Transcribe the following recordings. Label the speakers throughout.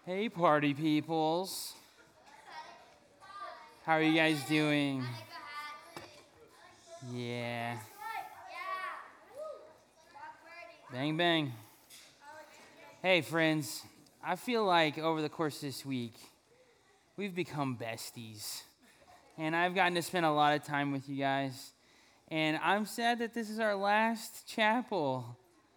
Speaker 1: Hey, party peoples. How are you guys doing? Yeah. Bang, bang. Hey, friends. I feel like over the course of this week, we've become besties. And I've gotten to spend a lot of time with you guys. And I'm sad that this is our last chapel.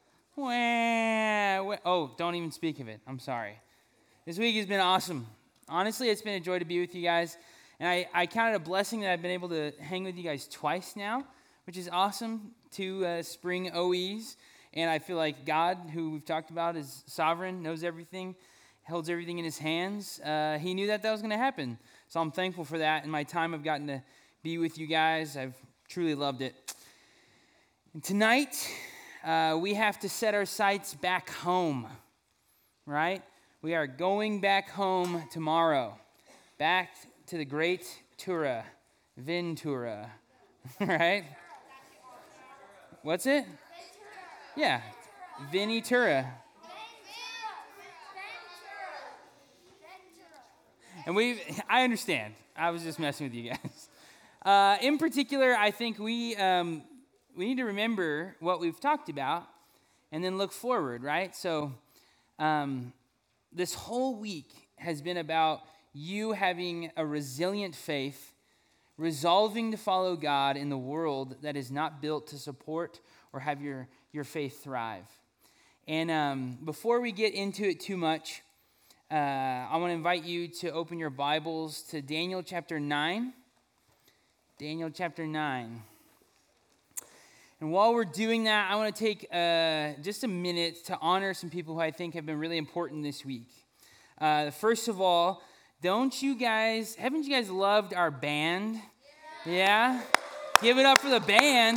Speaker 1: Oh, don't even speak of it. I'm sorry. This week has been awesome. Honestly, it's been a joy to be with you guys. And I count it a blessing that I've been able to hang with you guys twice now, which is awesome. Two spring OEs. And I feel like God, who we've talked about, is sovereign, knows everything, holds everything in his hands. He knew that was going to happen. So I'm thankful for that. In my time I've gotten to be with you guys, I've truly loved it. And tonight, we have to set our sights back home, right? We are going back home tomorrow, back to the great Tura, Ventura, right? What's it? Yeah, Ventura. And I understand. I was just messing with you guys. In particular, I think we need to remember what we've talked about and then look forward, right? So this whole week has been about you having a resilient faith, resolving to follow God in the world that is not built to support or have your faith thrive. And before we get into it too much, I want to invite you to open your Bibles to Daniel chapter 9. Daniel chapter 9. And while we're doing that, I want to take just a minute to honor some people who I think have been really important this week. First of all, haven't you guys loved our band? Yeah? Give it up for the band.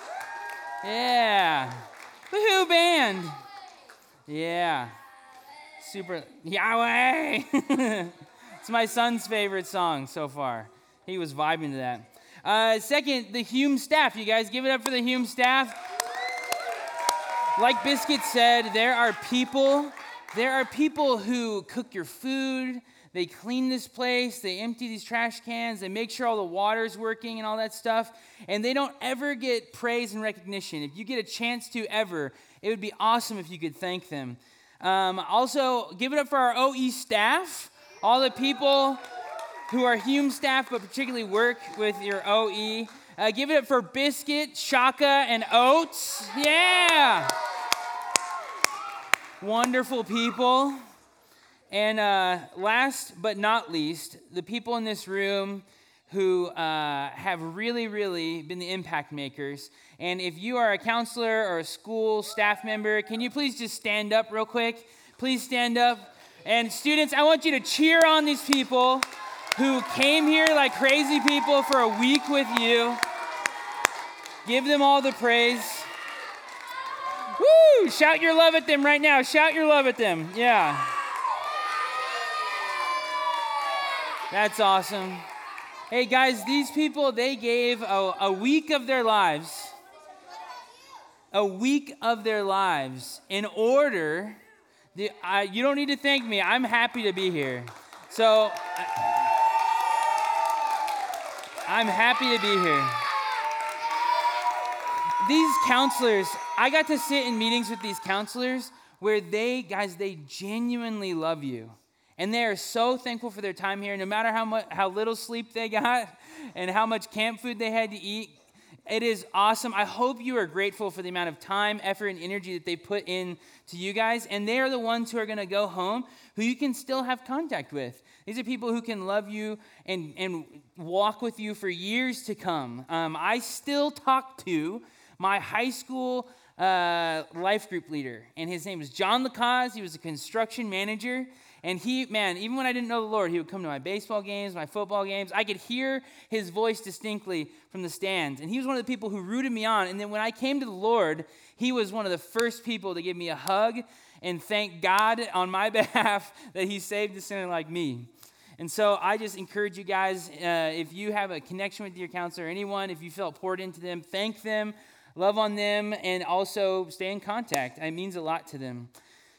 Speaker 1: Yeah. Woohoo, band. Yeah. Super. Yahweh. It's my son's favorite song so far. He was vibing to that. Second, the Hume staff. You guys give it up for the Hume staff. Like Biscuit said, there are people who cook your food. They clean this place. They empty these trash cans. They make sure all the water's working and all that stuff. And they don't ever get praise and recognition. If you get a chance to ever, it would be awesome if you could thank them. Also, give it up for our OE staff. All the people who are Hume staff, but particularly work with your OE. Give it up for Biscuit, Shaka, and Oats. Yeah! Wonderful people. And last but not least, the people in this room who have really, really been the impact makers. And if you are a counselor or a school staff member, can you please just stand up real quick? Please stand up. And students, I want you to cheer on these people who came here like crazy people for a week with you. Give them all the praise. Woo! Shout your love at them right now. Shout your love at them. Yeah. That's awesome. Hey guys, these people, they gave a week of their lives. A week of their lives in order. You don't need to thank me. I'm happy to be here. So, I'm happy to be here. These counselors, I got to sit in meetings with these counselors where they genuinely love you. And they are so thankful for their time here. No matter how little sleep they got and how much camp food they had to eat, it is awesome. I hope you are grateful for the amount of time, effort, and energy that they put in to you guys. And they are the ones who are going to go home who you can still have contact with. These are people who can love you and walk with you for years to come. I still talk to my high school life group leader, and his name is John Lacaze. He was a construction manager. And even when I didn't know the Lord, he would come to my baseball games, my football games. I could hear his voice distinctly from the stands. And he was one of the people who rooted me on. And then when I came to the Lord, he was one of the first people to give me a hug and thank God on my behalf that he saved a sinner like me. And so I just encourage you guys, if you have a connection with your counselor or anyone, if you felt poured into them, thank them, love on them, and also stay in contact. It means a lot to them.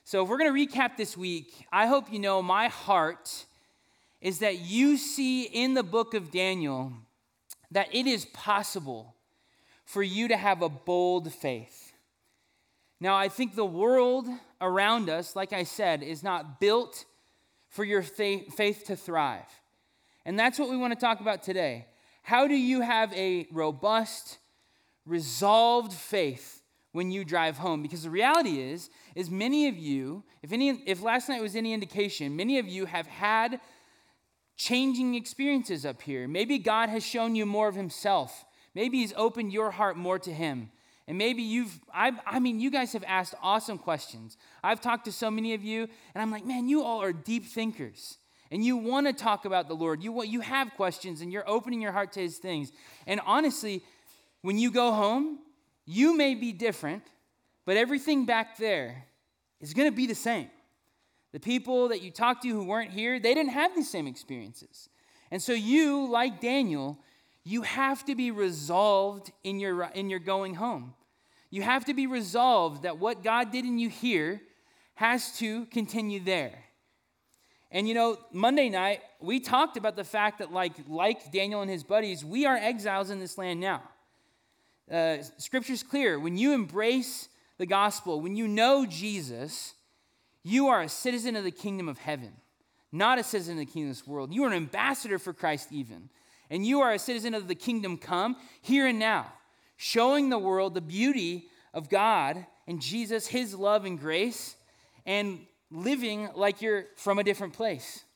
Speaker 1: So if we're going to recap this week, I hope you know my heart is that you see in the book of Daniel that it is possible for you to have a bold faith. Now, I think the world around us, like I said, is not built for your faith to thrive. And that's what we want to talk about today. How do you have a robust, resolved faith when you drive home? Because the reality is many of you, if last night was any indication, many of you have had changing experiences up here. Maybe God has shown you more of himself. Maybe he's opened your heart more to him. And maybe you guys have asked awesome questions. I've talked to so many of you, and I'm like, man, you all are deep thinkers. And you want to talk about the Lord. You have questions, and you're opening your heart to his things. And honestly, when you go home, you may be different, but everything back there is going to be the same. The people that you talked to who weren't here, they didn't have the same experiences. And so you, like Daniel, you have to be resolved in your going home. You have to be resolved that what God did in you here has to continue there. And Monday night, we talked about the fact that like Daniel and his buddies, we are exiles in this land now. Scripture's clear. When you embrace the gospel, when you know Jesus, you are a citizen of the kingdom of heaven, not a citizen of the kingdom of this world. You are an ambassador for Christ even. And you are a citizen of the kingdom come, here and now, showing the world the beauty of God and Jesus, his love and grace, and living like you're from a different place.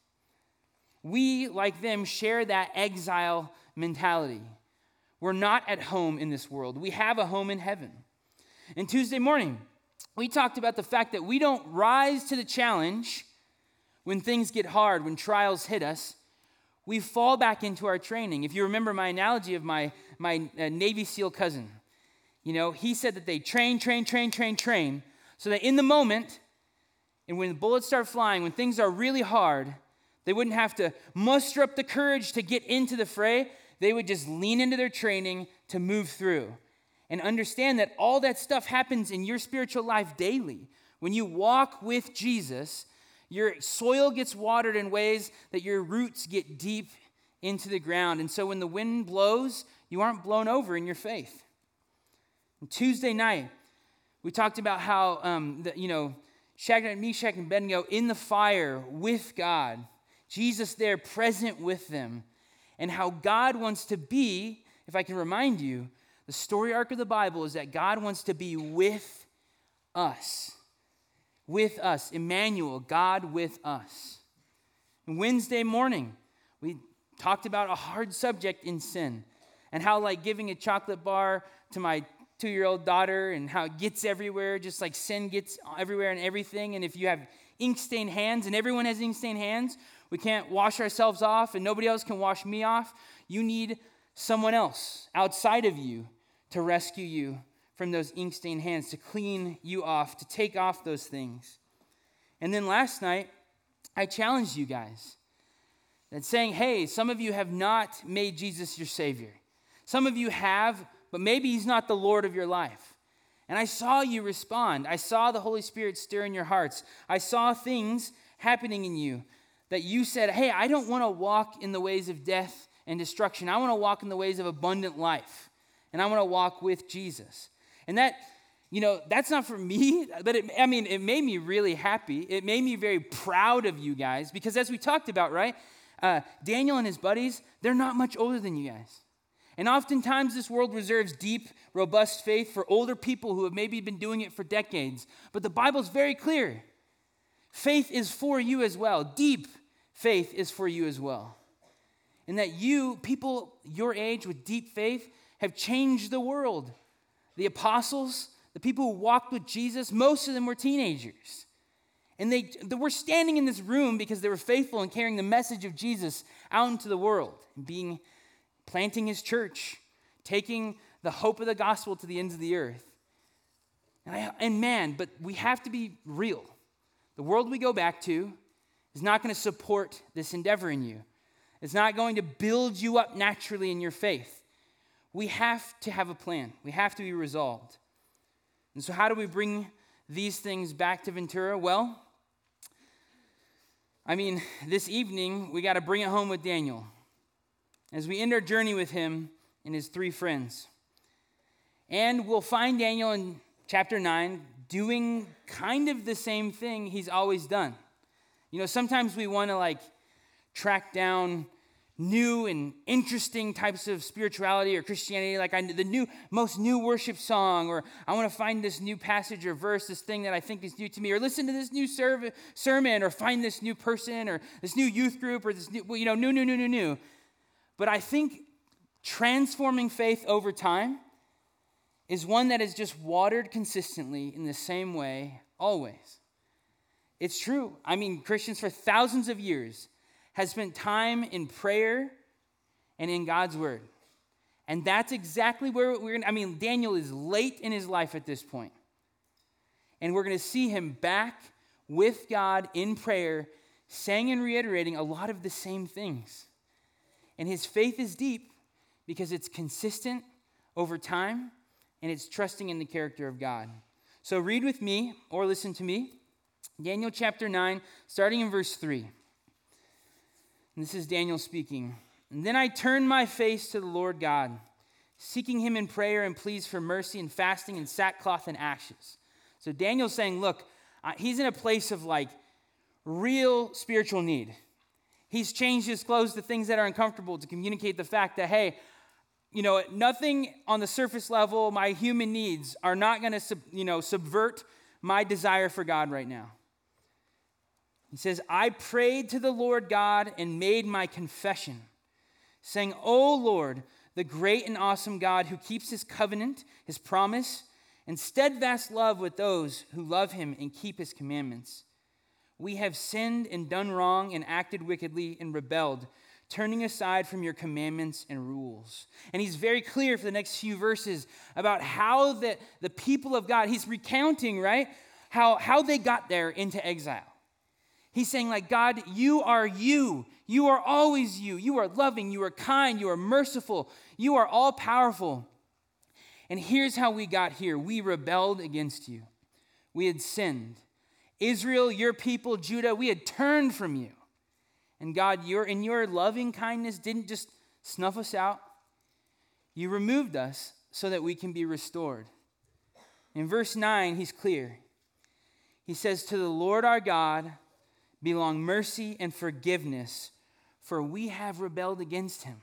Speaker 1: We, like them, share that exile mentality. We're not at home in this world. We have a home in heaven. And Tuesday morning, we talked about the fact that we don't rise to the challenge when things get hard, when trials hit us. We fall back into our training. If you remember my analogy of my Navy SEAL cousin, he said that they train, so that in the moment, and when the bullets start flying, when things are really hard, they wouldn't have to muster up the courage to get into the fray. They would just lean into their training to move through. And understand that all that stuff happens in your spiritual life daily. When you walk with Jesus, your soil gets watered in ways that your roots get deep into the ground. And so when the wind blows, you aren't blown over in your faith. And Tuesday night, we talked about how, Shadrach, Meshach, and Abednego in the fire with God. Jesus there present with them. And how God wants to be, if I can remind you, the story arc of the Bible is that God wants to be with us. With us. Emmanuel, God with us. And Wednesday morning, we talked about a hard subject in sin. And how giving a chocolate bar to my 2-year-old daughter and how it gets everywhere, just like sin gets everywhere and everything. And if you have ink-stained hands, and everyone has ink-stained hands, we can't wash ourselves off and nobody else can wash me off. You need someone else outside of you to rescue you from those ink-stained hands, to clean you off, to take off those things. And then last night, I challenged you guys and saying, hey, some of you have not made Jesus your Savior. Some of you have, but maybe he's not the Lord of your life. And I saw you respond. I saw the Holy Spirit stir in your hearts. I saw things happening in you that you said, hey, I don't want to walk in the ways of death and destruction. I want to walk in the ways of abundant life. And I want to walk with Jesus. And that, that's not for me, but it made me really happy. It made me very proud of you guys because as we talked about, right, Daniel and his buddies, they're not much older than you guys. And oftentimes this world reserves deep, robust faith for older people who have maybe been doing it for decades. But the Bible's very clear. Faith is for you as well. Deep faith is for you as well. And that you, people your age with deep faith, have changed the world. The apostles, the people who walked with Jesus, most of them were teenagers. And they were standing in this room because they were faithful in carrying the message of Jesus out into the world, and planting his church, taking the hope of the gospel to the ends of the earth. But we have to be real. The world we go back to is not going to support this endeavor in you. It's not going to build you up naturally in your faith. We have to have a plan. We have to be resolved. And so how do we bring these things back to Ventura? Well, this evening, we got to bring it home with Daniel as we end our journey with him and his three friends. And we'll find Daniel in chapter 9 doing kind of the same thing he's always done. Sometimes we want to track down new and interesting types of spirituality or Christianity, like the most new worship song, or I want to find this new passage or verse, this thing that I think is new to me, or listen to this new sermon, or find this new person, or this new youth group, or this new. But I think transforming faith over time is one that is just watered consistently in the same way always. It's true. Christians for thousands of years has spent time in prayer and in God's word. And that's exactly where Daniel is late in his life at this point. And we're going to see him back with God in prayer, saying and reiterating a lot of the same things. And his faith is deep because it's consistent over time, and it's trusting in the character of God. So read with me or listen to me. Daniel chapter 9, starting in verse 3. And this is Daniel speaking. And then I turned my face to the Lord God, seeking him in prayer and pleas for mercy and fasting and sackcloth and ashes. So Daniel's saying, look, he's in a place of real spiritual need. He's changed his clothes to things that are uncomfortable to communicate the fact that, hey, nothing on the surface level, my human needs are not going to, subvert my desire for God right now. He says, I prayed to the Lord God and made my confession, saying, O Lord, the great and awesome God who keeps his covenant, his promise, and steadfast love with those who love him and keep his commandments. We have sinned and done wrong and acted wickedly and rebelled, turning aside from your commandments and rules. And he's very clear for the next few verses about how the people of God, he's recounting, right, how they got there into exile. He's saying, God, you are you. You are always you. You are loving. You are kind. You are merciful. You are all powerful. And here's how we got here. We rebelled against you. We had sinned. Israel, your people, Judah, we had turned from you. And God, in your loving kindness didn't just snuff us out. You removed us so that we can be restored. In verse 9, he's clear. He says, to the Lord our God belong mercy and forgiveness, for we have rebelled against him.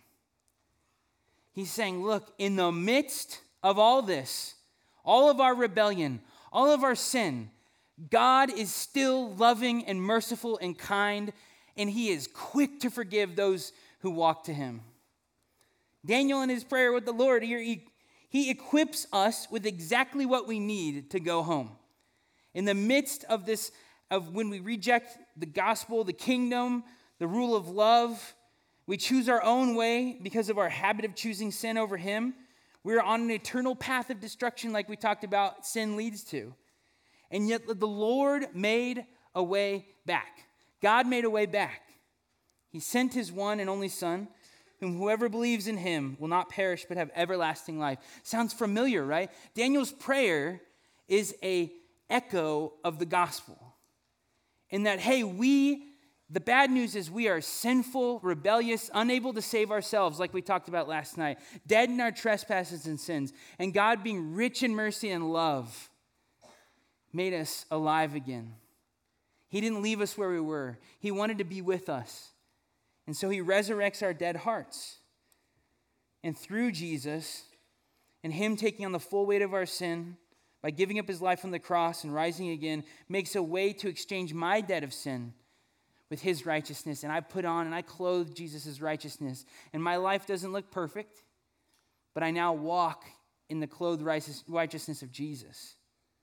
Speaker 1: He's saying, look, in the midst of all this, all of our rebellion, all of our sin, God is still loving and merciful and kind, and he is quick to forgive those who walk to him. Daniel, in his prayer with the Lord, he equips us with exactly what we need to go home. In the midst of this, of when we reject the gospel, the kingdom, the rule of love, we choose our own way because of our habit of choosing sin over him. We're on an eternal path of destruction like we talked about sin leads to. And yet the Lord made a way back. God made a way back. He sent his one and only Son, whom whoever believes in him will not perish but have everlasting life. Sounds familiar, right? Daniel's prayer is an echo of the gospel. In that, hey, the bad news is we are sinful, rebellious, unable to save ourselves, like we talked about last night, dead in our trespasses and sins. And God, being rich in mercy and love, made us alive again. He didn't leave us where we were. He wanted to be with us. And so he resurrects our dead hearts. And through Jesus and him taking on the full weight of our sin, by giving up his life on the cross and rising again, makes a way to exchange my debt of sin with his righteousness. And I put on and I clothe Jesus' righteousness. And my life doesn't look perfect, but I now walk in the clothed righteousness of Jesus.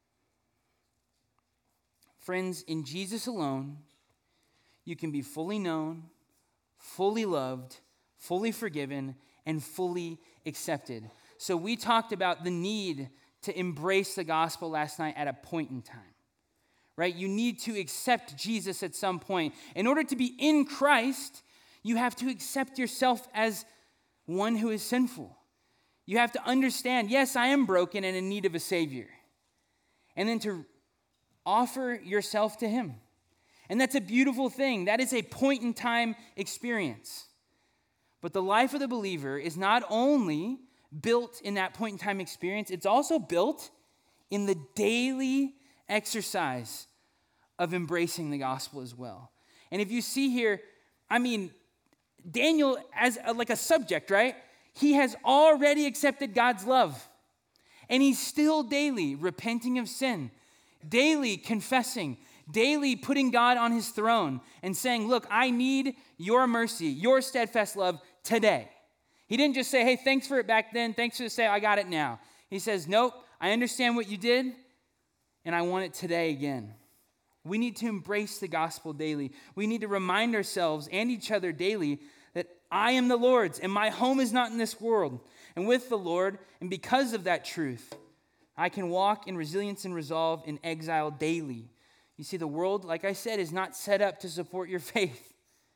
Speaker 1: Friends, in Jesus alone, you can be fully known, fully loved, fully forgiven, and fully accepted. So we talked about the need to embrace the gospel last night at a point in time, right? You need to accept Jesus at some point. In order to be in Christ, you have to accept yourself as one who is sinful. You have to understand, yes, I am broken and in need of a Savior. And then to offer yourself to him. And that's a beautiful thing. That is a point-in-time experience. But the life of the believer is not only built in that point-in-time experience, it's also built in the daily exercise of embracing the gospel as well. And if you see here, Daniel as like a subject, right? He has already accepted God's love. And he's still daily repenting of sin, daily confessing, daily putting God on his throne and saying, look, I need your mercy, your steadfast love today. He didn't just say, hey, thanks for it back then. Thanks for the say, I got it now. He says, nope, I understand what you did, and I want it today again. We need to embrace the gospel daily. We need to remind ourselves and each other daily that I am the Lord's, and my home is not in this world. And with the Lord, and because of that truth, I can walk in resilience and resolve in exile daily. You see, the world, like I said, is not set up to support your faith.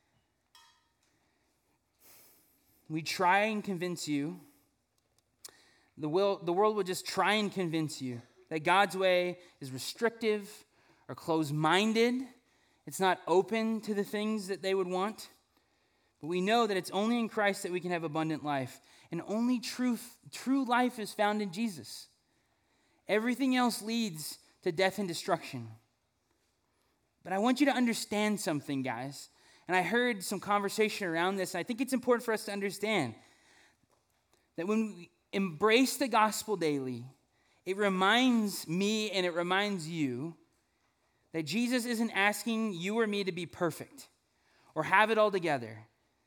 Speaker 1: We try and convince you, the world will just try and convince you that God's way is restrictive or closed-minded. It's not open to the things that they would want. But we know that it's only in Christ that we can have abundant life. And only true life is found in Jesus. Everything else leads to death and destruction. But I want you to understand something, guys. And I heard some conversation around this, and I think it's important for us to understand that when we embrace the gospel daily, it reminds me and it reminds you that Jesus isn't asking you or me to be perfect or have it all together.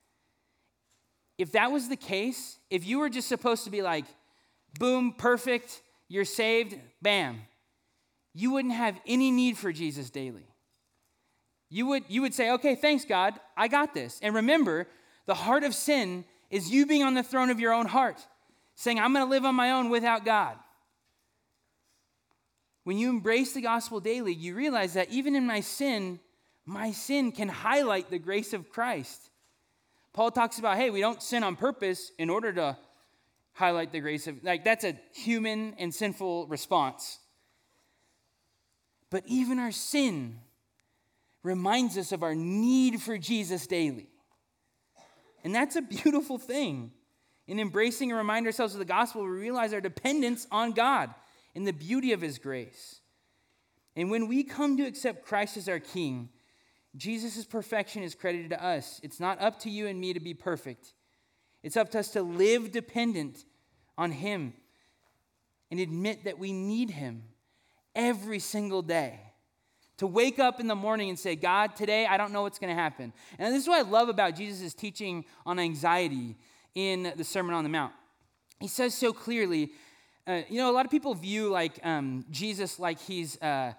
Speaker 1: If that was the case, if you were just supposed to be like, boom, perfect, you're saved, bam, you wouldn't have any need for Jesus daily. You would say, okay, thanks, God, I got this. And remember, the heart of sin is you being on the throne of your own heart, saying, I'm going to live on my own without God. When you embrace the gospel daily, you realize that even in my sin can highlight the grace of Christ. Paul talks about, hey, we don't sin on purpose in order to highlight the grace of, that's a human and sinful response. But even our sin reminds us of our need for Jesus daily. And that's a beautiful thing. In embracing and reminding ourselves of the gospel, we realize our dependence on God and the beauty of his grace. And when we come to accept Christ as our King, Jesus' perfection is credited to us. It's not up to you and me to be perfect. It's up to us to live dependent on him and admit that we need him every single day. To wake up in the morning and say, God, today I don't know what's going to happen. And this is what I love about Jesus' teaching on anxiety in the Sermon on the Mount. He says so clearly, a lot of people view Jesus like he's got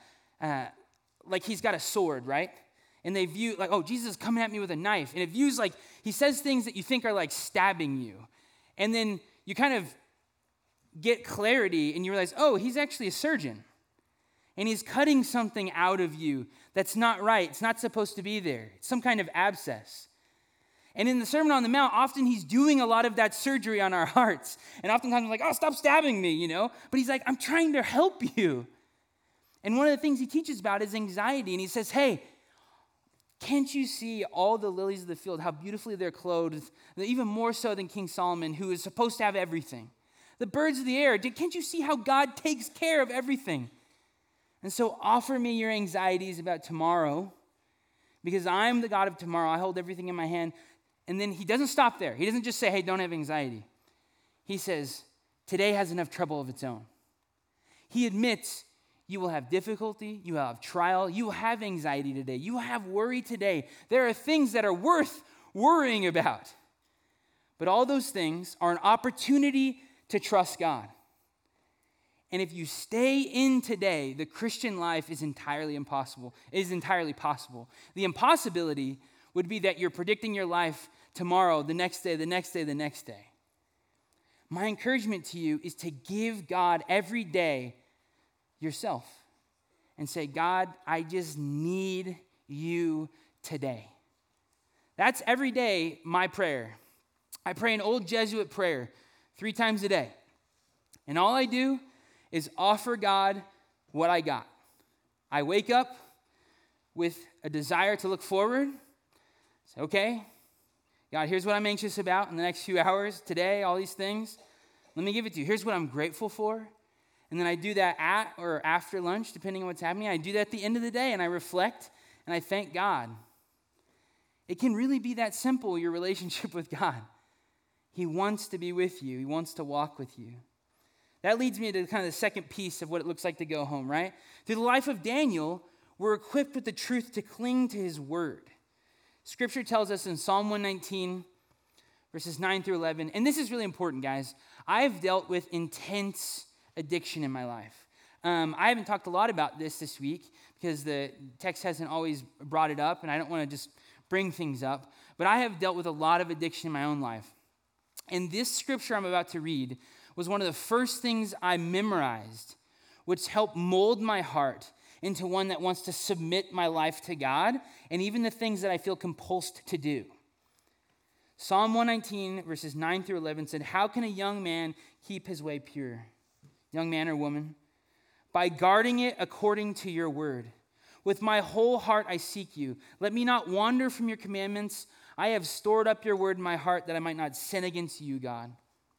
Speaker 1: a sword, right? And they view Jesus is coming at me with a knife. And it views he says things that you think are stabbing you. And then you kind of get clarity and you realize, he's actually a surgeon. And he's cutting something out of you that's not right. It's not supposed to be there. It's some kind of abscess. And in the Sermon on the Mount, often he's doing a lot of that surgery on our hearts. And oftentimes we're like, stop stabbing me, But he's like, I'm trying to help you. And one of the things he teaches about is anxiety. And he says, hey, can't you see all the lilies of the field, how beautifully they're clothed, even more so than King Solomon, who is supposed to have everything? The birds of the air, can't you see how God takes care of everything? And so offer me your anxieties about tomorrow, because I'm the God of tomorrow. I hold everything in my hand. And then he doesn't stop there. He doesn't just say, hey, don't have anxiety. He says, today has enough trouble of its own. He admits you will have difficulty, you will have trial, you will have anxiety today, you will have worry today. There are things that are worth worrying about. But all those things are an opportunity to trust God. And if you stay in today, the Christian life is entirely possible. The impossibility would be that you're predicting your life tomorrow, the next day, the next day, the next day. My encouragement to you is to give God every day yourself and say, God, I just need you today. That's every day my prayer. I pray an old Jesuit prayer 3 times a day. And all I do is offer God what I got. I wake up with a desire to look forward. Say, okay, God, here's what I'm anxious about in the next few hours, today, all these things. Let me give it to you. Here's what I'm grateful for. And then I do that at or after lunch, depending on what's happening. I do that at the end of the day, and I reflect, and I thank God. It can really be that simple, your relationship with God. He wants to be with you. He wants to walk with you. That leads me to kind of the second piece of what it looks like to go home, right? Through the life of Daniel, we're equipped with the truth to cling to his word. Scripture tells us in Psalm 119, verses 9 through 11, and this is really important, guys. I've dealt with intense addiction in my life. I haven't talked a lot about this week because the text hasn't always brought it up, and I don't want to just bring things up, but I have dealt with a lot of addiction in my own life. And this scripture I'm about to read was one of the first things I memorized, which helped mold my heart into one that wants to submit my life to God and even the things that I feel compulsed to do. Psalm 119, verses 9 through 11 said, "How can a young man keep his way pure?" Young man or woman, "By guarding it according to your word. With my whole heart I seek you. Let me not wander from your commandments. I have stored up your word in my heart that I might not sin against you, God."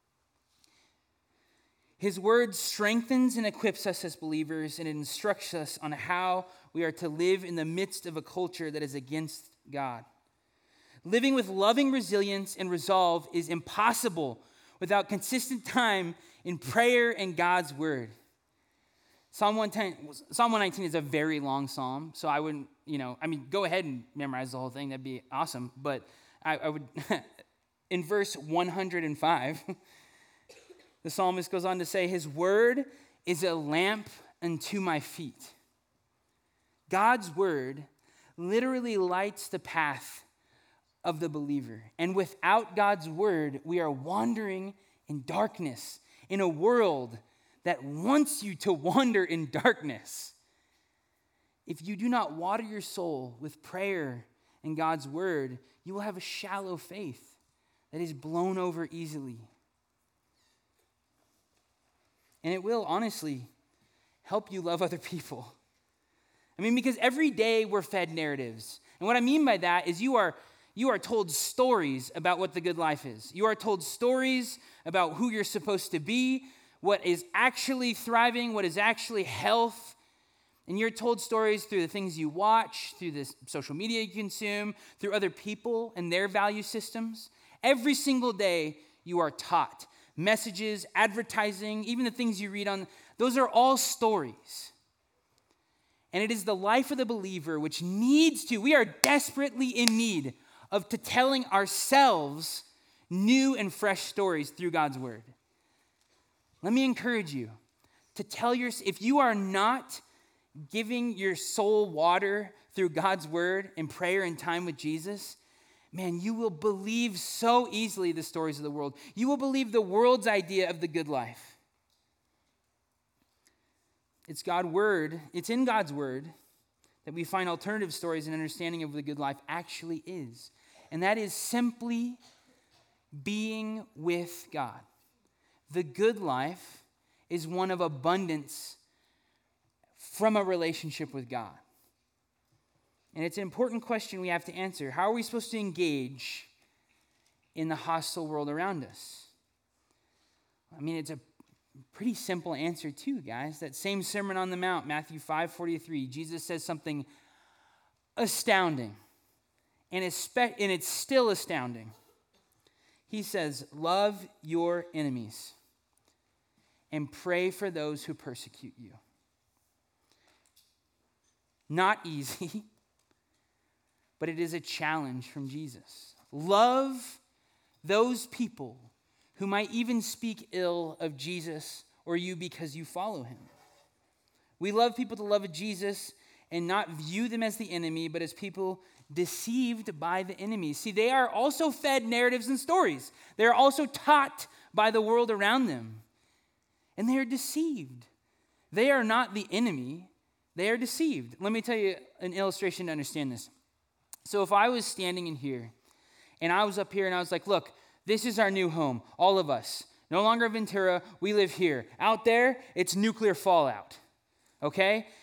Speaker 1: His word strengthens and equips us as believers, and it instructs us on how we are to live in the midst of a culture that is against God. Living with loving resilience and resolve is impossible without consistent time in prayer and God's word. Psalm 119 is a very long psalm, so I wouldn't, go ahead and memorize the whole thing. That'd be awesome. But I would, in verse 105, the psalmist goes on to say, "His word is a lamp unto my feet." God's word literally lights the path of the believer. And without God's word, we are wandering in darkness in a world that wants you to wander in darkness. If you do not water your soul with prayer and God's word, you will have a shallow faith that is blown over easily. And it will, honestly, help you love other people. Because every day we're fed narratives. And what I mean by that is you are told stories about what the good life is. You are told stories about who you're supposed to be, what is actually thriving, what is actually health. And you're told stories through the things you watch, through the social media you consume, through other people and their value systems. Every single day you are taught. Messages, advertising, even the things you read on, those are all stories. And it is the life of the believer which we are desperately in need of telling ourselves new and fresh stories through God's word. Let me encourage you to if you are not giving your soul water through God's word and prayer and time with Jesus, man, you will believe so easily the stories of the world. You will believe the world's idea of the good life. It's in God's word that we find alternative stories and understanding of what the good life actually is. And that is simply being with God. The good life is one of abundance from a relationship with God. And it's an important question we have to answer. How are we supposed to engage in the hostile world around us? It's a pretty simple answer too, guys. That same Sermon on the Mount, Matthew 5:43, Jesus says something astounding. And it's still astounding. He says, "Love your enemies and pray for those who persecute you." Not easy, but it is a challenge from Jesus. Love those people who might even speak ill of Jesus or you because you follow him. We love people to love Jesus and not view them as the enemy, but as people deceived by the enemy. See, they are also fed narratives and stories. They are also taught by the world around them. And they are deceived. They are not the enemy. They are deceived. Let me tell you an illustration to understand this. So if I was standing in here, and I was up here, and I was like, look, this is our new home, all of us. No longer Ventura, we live here. Out there, it's nuclear fallout, okay?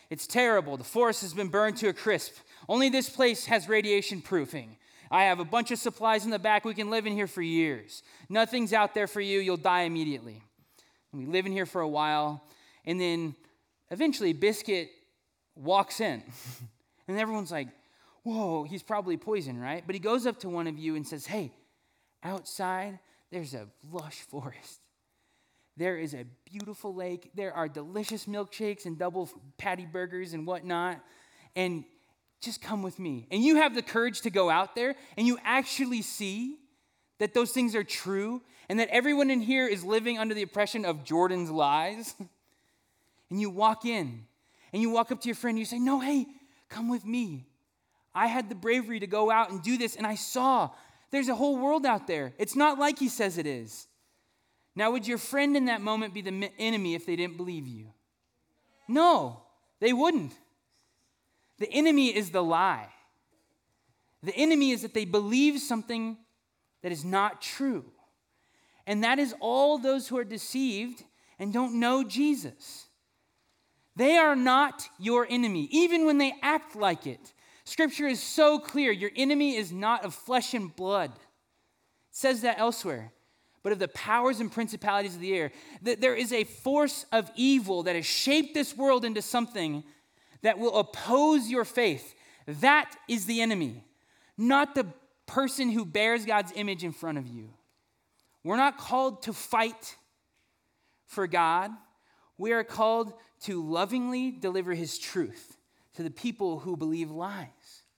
Speaker 1: It's terrible. The forest has been burned to a crisp. Only this place has radiation proofing. I have a bunch of supplies in the back. We can live in here for years. Nothing's out there for you. You'll die immediately. And we live in here for a while. And then eventually Biscuit walks in. And everyone's like, whoa, he's probably poison, right? But he goes up to one of you and says, hey, outside, there's a lush forest. There is a beautiful lake. There are delicious milkshakes and double patty burgers and whatnot. And just come with me. And you have the courage to go out there and you actually see that those things are true and that everyone in here is living under the oppression of Jordan's lies. And you walk in and you walk up to your friend and you say, no, hey, come with me. I had the bravery to go out and do this, and I saw there's a whole world out there. It's not like he says it is. Now, would your friend in that moment be the enemy if they didn't believe you? No, they wouldn't. The enemy is the lie. The enemy is that they believe something that is not true. And that is all those who are deceived and don't know Jesus. They are not your enemy, even when they act like it. Scripture is so clear. Your enemy is not of flesh and blood. It says that elsewhere. But of the powers and principalities of the air. That there is a force of evil that has shaped this world into something that will oppose your faith. That is the enemy, not the person who bears God's image in front of you. We're not called to fight for God. We are called to lovingly deliver his truth to the people who believe lies.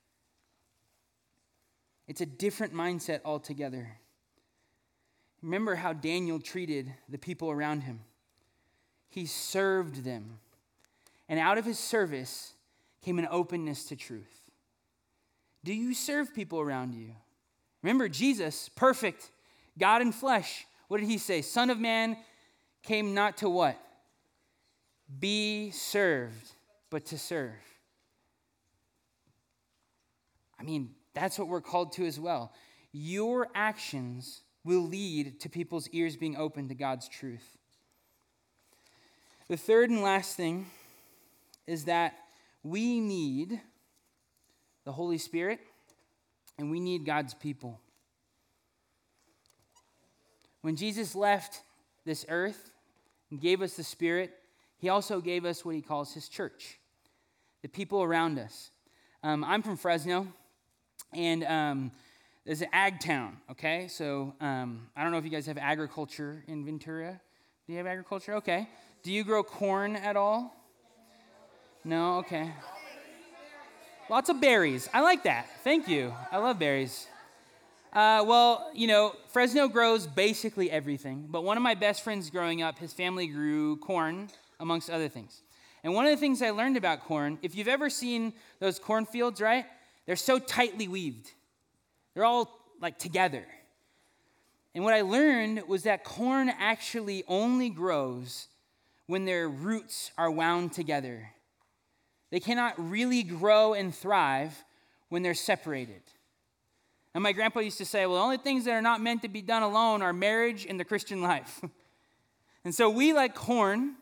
Speaker 1: It's a different mindset altogether. Remember how Daniel treated the people around him. He served them. And out of his service came an openness to truth. Do you serve people around you? Remember Jesus, perfect, God in flesh. What did he say? Son of Man came not to what? Be served, but to serve. I mean, that's what we're called to as well. Your actions will lead to people's ears being open to God's truth. The third and last thing is that we need the Holy Spirit and we need God's people. When Jesus left this earth and gave us the Spirit, he also gave us what he calls his church, the people around us. I'm from Fresno, and there's an ag town, okay? So I don't know if you guys have agriculture in Ventura. Do you have agriculture? Okay. Do you grow corn at all? No? Okay. Lots of berries. I like that. Thank you. I love berries. Well, Fresno grows basically everything. But one of my best friends growing up, his family grew corn, amongst other things. And one of the things I learned about corn, if you've ever seen those cornfields, right? They're so tightly weaved. They're all like together. And what I learned was that corn actually only grows when their roots are wound together. They cannot really grow and thrive when they're separated. And my grandpa used to say, well, the only things that are not meant to be done alone are marriage and the Christian life. And so we like corn.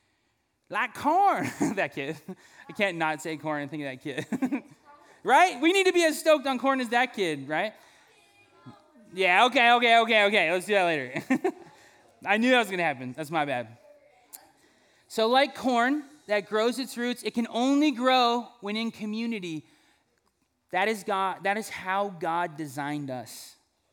Speaker 1: That kid. I can't not say corn and think of that kid. Right? We need to be as stoked on corn as that kid, right? Yeah, okay. Let's do that later. I knew that was going to happen. That's my bad. So like corn that grows its roots, it can only grow when in community. That is God. That is how God designed us.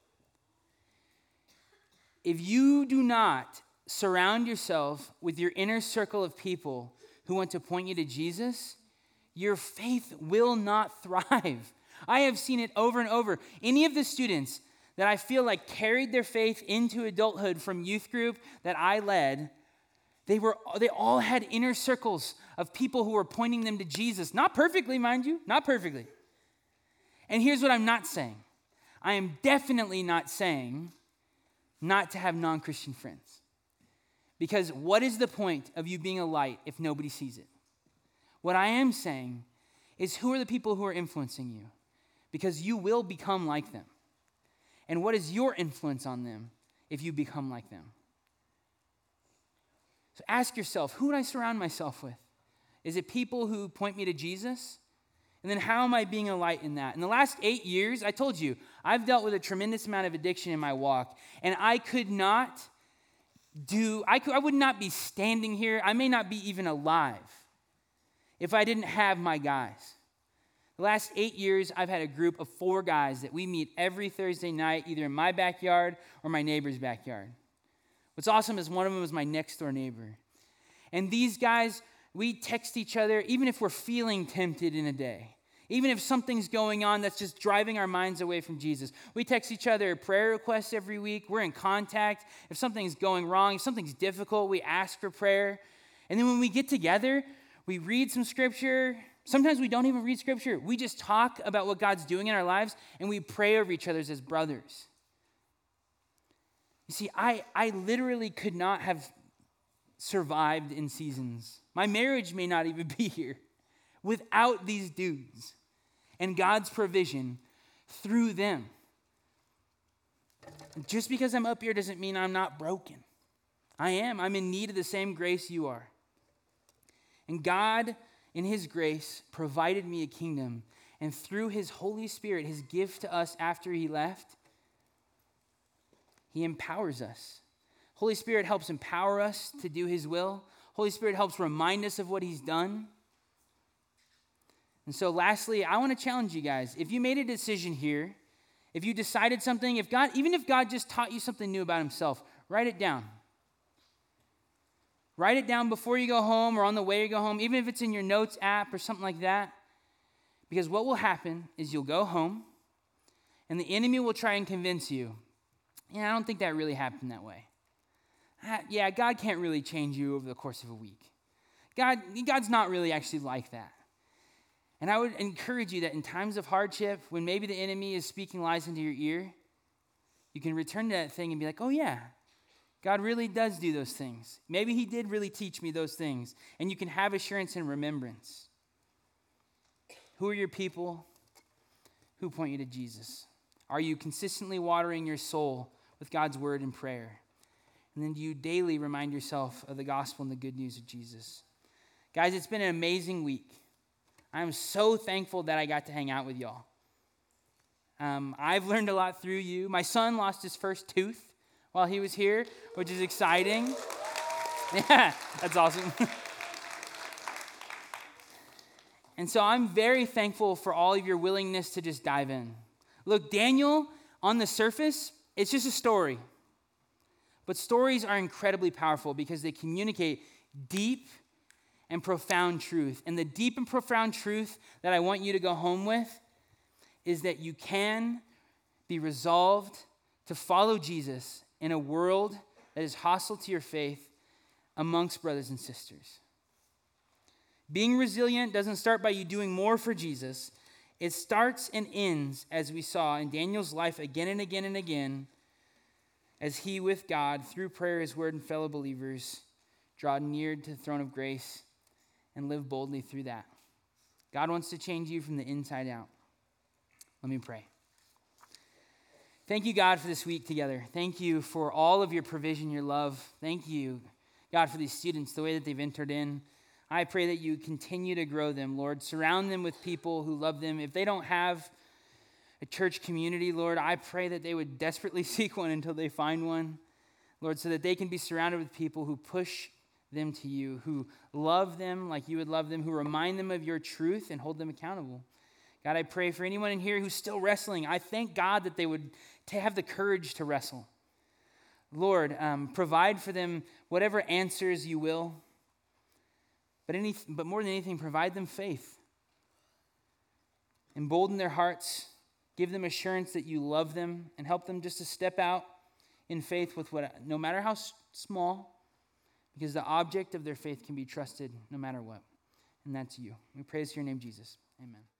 Speaker 1: If you do not surround yourself with your inner circle of people who want to point you to Jesus, your faith will not thrive. I have seen it over and over. Any of the students that I feel like carried their faith into adulthood from youth group that I led, they all had inner circles of people who were pointing them to Jesus. Not perfectly, mind you, not perfectly. And here's what I'm not saying. I am definitely not saying not to have non-Christian friends. Because what is the point of you being a light if nobody sees it? What I am saying is, who are the people who are influencing you? Because you will become like them. And what is your influence on them if you become like them? So ask yourself, who would I surround myself with? Is it people who point me to Jesus? And then how am I being a light in that? In the last 8 years, I told you, I've dealt with a tremendous amount of addiction in my walk. And I would not be standing here. I may not be even alive if I didn't have my guys. The last 8 years, I've had a group of 4 guys that we meet every Thursday night, either in my backyard or my neighbor's backyard. What's awesome is one of them is my next door neighbor. And these guys, we text each other, even if we're feeling tempted in a day. Even if something's going on that's just driving our minds away from Jesus. We text each other prayer requests every week. We're in contact. If something's going wrong, if something's difficult, we ask for prayer. And then when we get together, we read some scripture. Sometimes we don't even read scripture. We just talk about what God's doing in our lives, and we pray over each other as brothers. You see, I literally could not have survived in seasons. My marriage may not even be here without these dudes and God's provision through them. Just because I'm up here doesn't mean I'm not broken. I am. I'm in need of the same grace you are. And God, in his grace, provided me a kingdom. And through his Holy Spirit, his gift to us after he left, he empowers us. Holy Spirit helps empower us to do his will. Holy Spirit helps remind us of what he's done. And so lastly, I want to challenge you guys. If you made a decision here, if you decided something, even if God just taught you something new about himself, write it down. Write it down before you go home or on the way you go home, even if it's in your notes app or something like that. Because what will happen is you'll go home and the enemy will try and convince you, I don't think that really happened that way. God can't really change you over the course of a week. God's not really actually like that. And I would encourage you that in times of hardship, when maybe the enemy is speaking lies into your ear, you can return to that thing and be like, oh yeah, God really does do those things. Maybe he did really teach me those things. And you can have assurance and remembrance. Who are your people who point you to Jesus? Are you consistently watering your soul with God's word and prayer? And then do you daily remind yourself of the gospel and the good news of Jesus? Guys, it's been an amazing week. I'm so thankful that I got to hang out with y'all. I've learned a lot through you. My son lost his first tooth while he was here, which is exciting. Yeah, that's awesome. And so I'm very thankful for all of your willingness to just dive in. Look, Daniel, on the surface, it's just a story. But stories are incredibly powerful because they communicate deep and profound truth. And the deep and profound truth that I want you to go home with is that you can be resolved to follow Jesus in a world that is hostile to your faith amongst brothers and sisters. Being resilient doesn't start by you doing more for Jesus. It starts and ends, as we saw in Daniel's life again and again and again, as he with God, through prayer, his word, and fellow believers, draw near to the throne of grace and live boldly through that. God wants to change you from the inside out. Let me pray. Thank you, God, for this week together. Thank you for all of your provision, your love. Thank you, God, for these students, the way that they've entered in. I pray that you continue to grow them, Lord. Surround them with people who love them. If they don't have a church community, Lord, I pray that they would desperately seek one until they find one, Lord, so that they can be surrounded with people who push them to you, who love them like you would love them, who remind them of your truth and hold them accountable. God, I pray for anyone in here who's still wrestling. I thank God that they would have the courage to wrestle. Lord, provide for them whatever answers you will. But more than anything, provide them faith. Embolden their hearts. Give them assurance that you love them and help them just to step out in faith with no matter how small, because the object of their faith can be trusted no matter what. And that's you. We praise your name, Jesus. Amen.